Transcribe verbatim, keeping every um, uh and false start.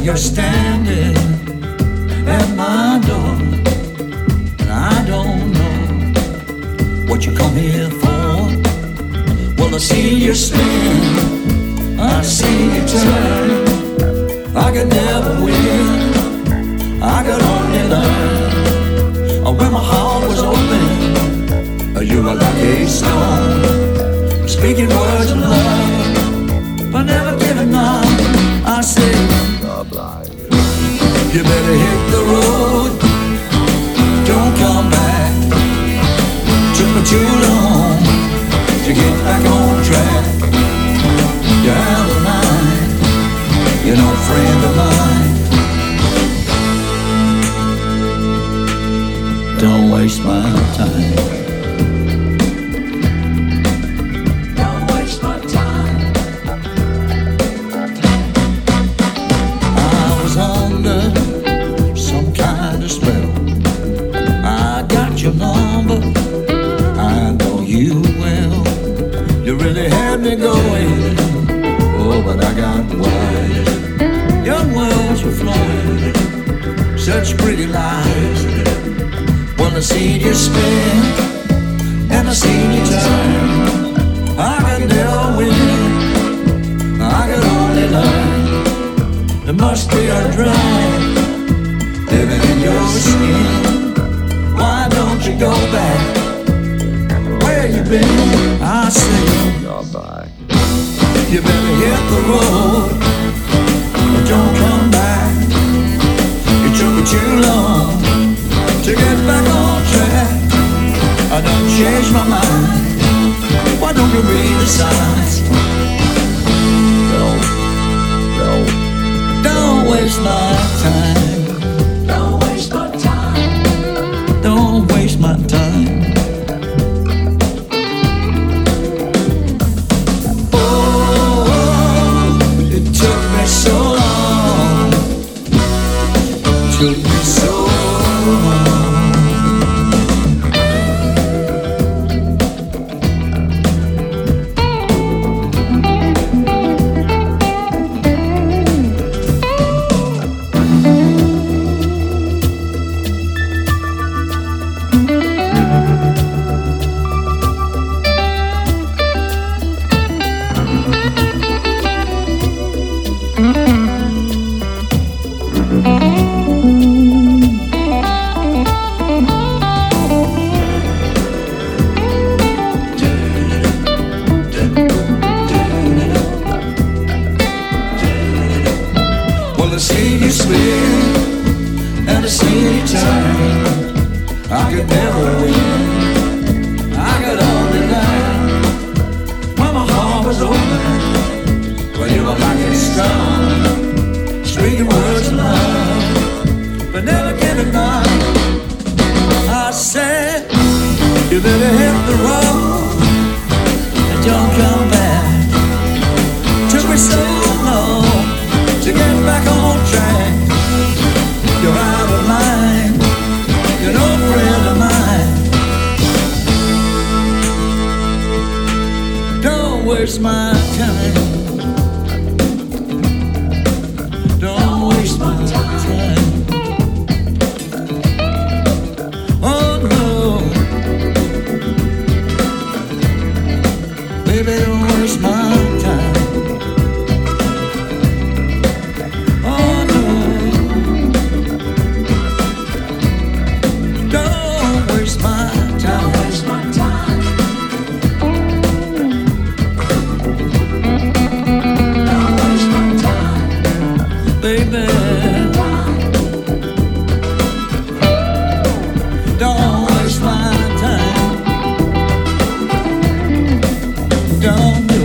you're standing at my door, and I don't know what you come here for. Well, I see you spin, I see you turn. I could never win, I could only learn. When my heart was open, you were like a stone, speaking words of love, but never giving up. I say, you better hit the road, don't come back. Took me too long to get back on track. You're out of line, you're no friend of mine. Don't waste my time. Your number, I know you well. You really had me going. Oh, but I got wise. Young words were flowing, such pretty lies. Well, I seen you spin, and I seen you turn. I could never win, I could only learn. It must be a drag living in your skin. Why don't you go back where you been? I say, you're back. You better hit the road, don't come back. It took me too long to get back on track. I done changed my mind. Why don't you read the signs? Don't, don't waste my time. Don't waste my time. Oh, it took me so long. Took me so long. I see you spin, and I see you turn. I could never win, I could only learn. When my heart was open, well, you were like a stone, speaking words of love, but never giving up. I said, you better hit the road, and don't come back. Took me so long to get back on track. You're out of line, you're no friend of mine. Don't waste my time. Don't waste my time. Oh no, baby, don't waste my time. Don't